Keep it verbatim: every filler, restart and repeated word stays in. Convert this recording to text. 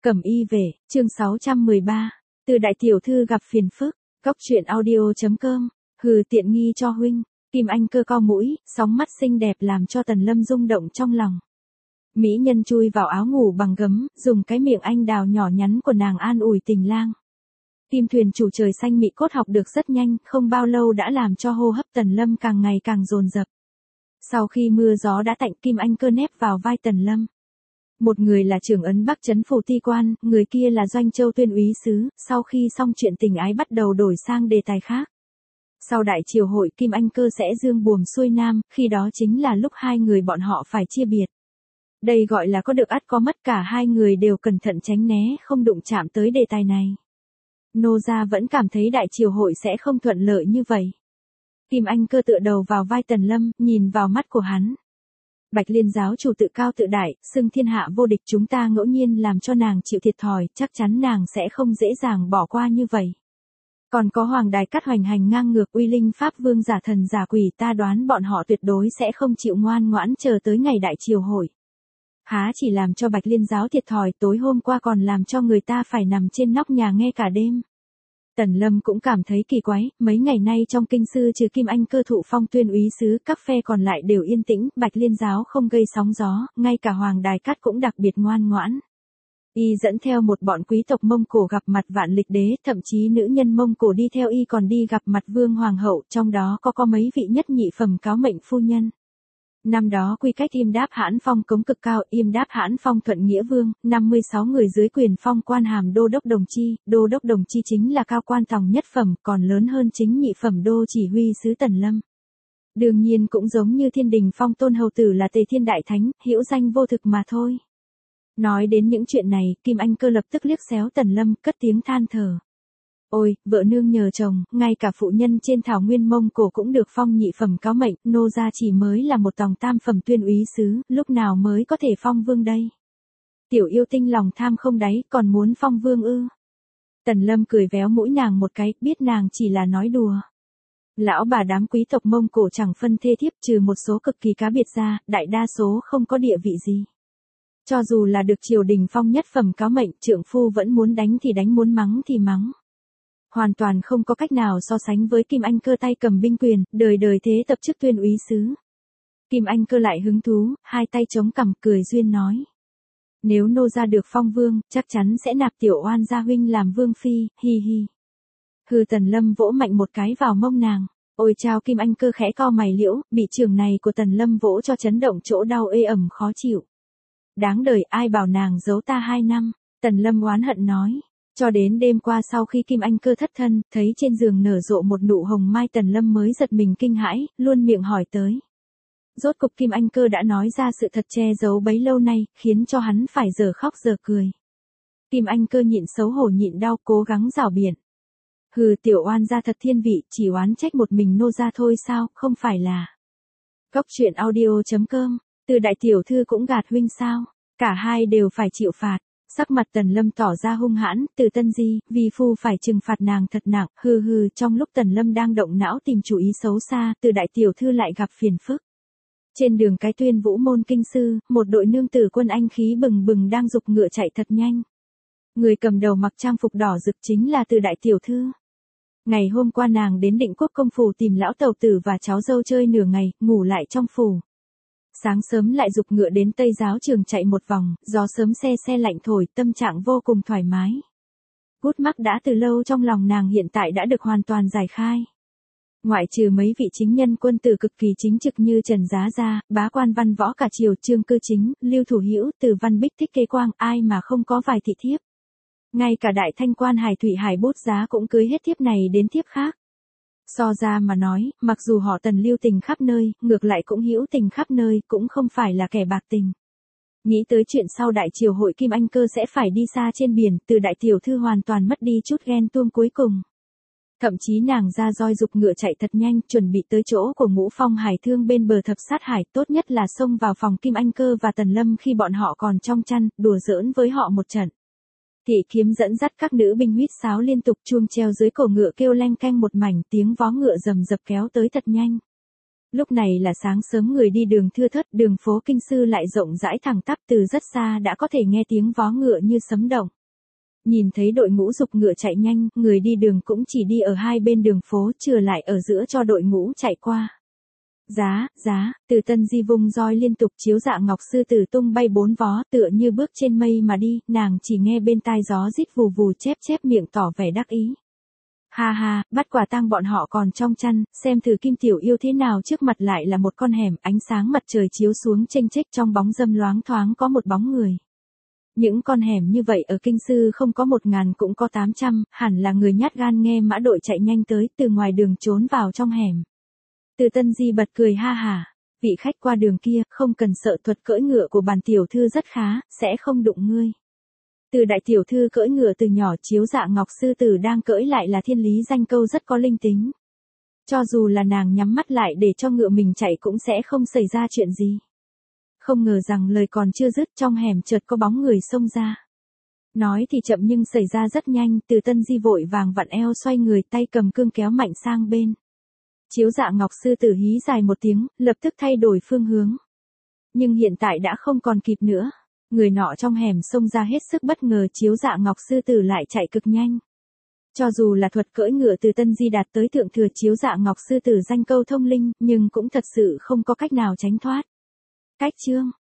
Cẩm y về, chương sáu trăm mười ba. Từ đại tiểu thư gặp phiền phức, góc truyện audio.com, hừ tiện nghi cho huynh, Kim Anh Cơ co mũi, sóng mắt xinh đẹp làm cho Tần Lâm rung động trong lòng. Mỹ nhân chui vào áo ngủ bằng gấm, dùng cái miệng anh đào nhỏ nhắn của nàng an ủi tình lang. Kim thuyền chủ trời xanh mị cốt học được rất nhanh, không bao lâu đã làm cho hô hấp Tần Lâm càng ngày càng dồn dập. Sau khi mưa gió đã tạnh, Kim Anh Cơ nép vào vai Tần Lâm. Một người là trưởng ấn Bắc Trấn Phủ Ti Quan, người kia là Doanh Châu Tuyên úy sứ, sau khi xong chuyện tình ái bắt đầu đổi sang đề tài khác. Sau đại triều hội Kim Anh Cơ sẽ dương buồm xuôi nam, khi đó chính là lúc hai người bọn họ phải chia biệt. Đây gọi là có được ắt có mất, cả hai người đều cẩn thận tránh né, không đụng chạm tới đề tài này. Nô gia vẫn cảm thấy đại triều hội sẽ không thuận lợi như vậy. Kim Anh Cơ tựa đầu vào vai Tần Lâm, nhìn vào mắt của hắn. Bạch Liên giáo chủ tự cao tự đại, xưng thiên hạ vô địch, chúng ta ngẫu nhiên làm cho nàng chịu thiệt thòi, chắc chắn nàng sẽ không dễ dàng bỏ qua như vậy. Còn có Hoàng Đài Cát hoành hành ngang ngược, uy linh pháp vương giả thần giả quỷ, ta đoán bọn họ tuyệt đối sẽ không chịu ngoan ngoãn chờ tới ngày đại triều hội. Há chỉ làm cho Bạch Liên giáo thiệt thòi, tối hôm qua còn làm cho người ta phải nằm trên nóc nhà nghe cả đêm. Tần Lâm cũng cảm thấy kỳ quái, mấy ngày nay trong kinh sư trừ Kim Anh Cơ thụ phong tuyên úy sứ, các phe còn lại đều yên tĩnh, Bạch Liên giáo không gây sóng gió, ngay cả Hoàng Đài Cát cũng đặc biệt ngoan ngoãn. Y dẫn theo một bọn quý tộc Mông Cổ gặp mặt Vạn Lịch đế, thậm chí nữ nhân Mông Cổ đi theo y còn đi gặp mặt Vương Hoàng hậu, trong đó có có mấy vị nhất nhị phẩm cáo mệnh phu nhân. Năm đó quy cách Yêm Đáp Hãn Phong cống cực cao, Yêm Đáp Hãn Phong thuận nghĩa vương, năm mươi sáu người dưới quyền phong quan hàm đô đốc đồng chi, đô đốc đồng chi chính là cao quan tòng nhất phẩm, còn lớn hơn chính nhị phẩm đô chỉ huy sứ Tần Lâm. Đương nhiên cũng giống như Thiên Đình Phong tôn hầu tử là Tề Thiên Đại Thánh, hữu danh vô thực mà thôi. Nói đến những chuyện này, Kim Anh Cơ lập tức liếc xéo Tần Lâm, cất tiếng than thở. Ôi, vợ nương nhờ chồng, ngay cả phụ nhân trên thảo nguyên Mông Cổ cũng được phong nhị phẩm cáo mệnh, nô gia chỉ mới là một tòng tam phẩm tuyên úy sứ, lúc nào mới có thể phong vương đây? Tiểu yêu tinh lòng tham không đáy, còn muốn phong vương ư? Tần Lâm cười véo mũi nàng một cái, biết nàng chỉ là nói đùa. Lão bà đám quý tộc Mông Cổ chẳng phân thê thiếp, trừ một số cực kỳ cá biệt ra, đại đa số không có địa vị gì. Cho dù là được triều đình phong nhất phẩm cáo mệnh, trượng phu vẫn muốn đánh thì đánh, muốn mắng thì mắng. Hoàn toàn không có cách nào so sánh với Kim Anh Cơ tay cầm binh quyền, đời đời thế tập chức tuyên úy sứ. Kim Anh Cơ lại hứng thú, hai tay chống cằm cười duyên nói. Nếu nô gia được phong vương, chắc chắn sẽ nạp tiểu oan gia huynh làm vương phi, hi hi. Hừ Tần Lâm vỗ mạnh một cái vào mông nàng. Ôi chao, Kim Anh Cơ khẽ cau mày liễu, bị trường này của Tần Lâm vỗ cho chấn động chỗ đau ê ẩm khó chịu. Đáng đời, ai bảo nàng giấu ta hai năm, Tần Lâm oán hận nói. Cho đến đêm qua sau khi Kim Anh Cơ thất thân, thấy trên giường nở rộ một nụ hồng mai, Tần Lâm mới giật mình kinh hãi, luôn miệng hỏi tới. Rốt cục Kim Anh Cơ đã nói ra sự thật che giấu bấy lâu nay, khiến cho hắn phải giờ khóc giờ cười. Kim Anh Cơ nhịn xấu hổ nhịn đau, cố gắng rảo biện. Hừ tiểu oan gia thật thiên vị, chỉ oán trách một mình nô gia thôi sao, không phải là. Góc truyện audio.com, từ đại tiểu thư cũng gạt huynh sao, cả hai đều phải chịu phạt. Sắc mặt Tần Lâm tỏ ra hung hãn, Từ Tân Di, vi phu phải trừng phạt nàng thật nặng, hừ hừ, trong lúc Tần Lâm đang động não tìm chủ ý xấu xa, Từ đại tiểu thư lại gặp phiền phức. Trên đường cái Tuyên Vũ môn kinh sư, một đội nương tử quân anh khí bừng bừng đang giục ngựa chạy thật nhanh. Người cầm đầu mặc trang phục đỏ rực chính là Từ đại tiểu thư. Ngày hôm qua nàng đến Định Quốc công phủ tìm lão tàu tử và cháu dâu chơi nửa ngày, ngủ lại trong phủ. Sáng sớm lại giục ngựa đến Tây Giáo trường chạy một vòng, gió sớm se se lạnh thổi, tâm trạng vô cùng thoải mái. Gút mắc đã từ lâu trong lòng nàng hiện tại đã được hoàn toàn giải khai. Ngoại trừ mấy vị chính nhân quân tử cực kỳ chính trực như Trần Giá ra, bá quan văn võ cả triều, Trương Cư Chính, Lưu Thủ Hữu, Từ Văn Bích, Thích Kế Quang, ai mà không có vài thị thiếp. Ngay cả đại thanh quan Hải Thụy Hải Bút Giá cũng cưới hết thiếp này đến thiếp khác. So ra mà nói, mặc dù họ Tần lưu tình khắp nơi, ngược lại cũng hữu tình khắp nơi, cũng không phải là kẻ bạc tình. Nghĩ tới chuyện sau đại triều hội Kim Anh Cơ sẽ phải đi xa trên biển, Từ đại tiểu thư hoàn toàn mất đi chút ghen tuông cuối cùng. Thậm chí nàng ra roi giục ngựa chạy thật nhanh, chuẩn bị tới chỗ của Ngũ Phong Hải Thương bên bờ thập sát hải, tốt nhất là xông vào phòng Kim Anh Cơ và Tần Lâm khi bọn họ còn trong chăn, đùa giỡn với họ một trận. Thị kiếm dẫn dắt các nữ binh huýt sáo liên tục, chuông treo dưới cổ ngựa kêu leng keng một mảnh, tiếng vó ngựa rầm rập kéo tới thật nhanh. Lúc này là sáng sớm, người đi đường thưa thớt, đường phố Kinh Sư lại rộng rãi thẳng tắp, từ rất xa đã có thể nghe tiếng vó ngựa như sấm động. Nhìn thấy đội ngũ giục ngựa chạy nhanh, người đi đường cũng chỉ đi ở hai bên đường phố, chừa lại ở giữa cho đội ngũ chạy qua. Giá, giá, Từ Tân Di vung roi liên tục, Chiếu Dạ Ngọc Sư Tử tung bay bốn vó, tựa như bước trên mây mà đi, nàng chỉ nghe bên tai gió rít vù vù, chép chép miệng tỏ vẻ đắc ý. Ha ha, bắt quả tang bọn họ còn trong chăn, xem thử Kim Tiểu Yêu thế nào, trước mặt lại là một con hẻm, ánh sáng mặt trời chiếu xuống chênh chếch, trong bóng râm loáng thoáng có một bóng người. Những con hẻm như vậy ở Kinh Sư không có một ngàn cũng có tám trăm, hẳn là người nhát gan nghe mã đội chạy nhanh tới, từ ngoài đường trốn vào trong hẻm. Từ Tân Di bật cười ha hả, vị khách qua đường kia, không cần sợ, thuật cưỡi ngựa của bản tiểu thư rất khá, sẽ không đụng ngươi. Từ đại tiểu thư cưỡi ngựa từ nhỏ, Chiếu Dạ Ngọc Sư Tử đang cưỡi lại là thiên lý danh câu, rất có linh tính. Cho dù là nàng nhắm mắt lại để cho ngựa mình chạy cũng sẽ không xảy ra chuyện gì. Không ngờ rằng lời còn chưa dứt, trong hẻm chợt có bóng người xông ra. Nói thì chậm nhưng xảy ra rất nhanh, Từ Tân Di vội vàng vặn eo xoay người, tay cầm cương kéo mạnh sang bên. Chiếu Dạ Ngọc Sư Tử hí dài một tiếng, lập tức thay đổi phương hướng. Nhưng hiện tại đã không còn kịp nữa. Người nọ trong hẻm xông ra hết sức bất ngờ, Chiếu Dạ Ngọc Sư Tử lại chạy cực nhanh. Cho dù là thuật cưỡi ngựa Từ Tân Di đạt tới thượng thừa, Chiếu Dạ Ngọc Sư Tử danh câu thông linh, nhưng cũng thật sự không có cách nào tránh thoát. Cách chương